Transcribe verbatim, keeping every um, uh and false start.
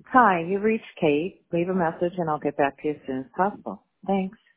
Hi, you reached Kate. Leave a message and I'll get back to you as soon as possible. Thanks.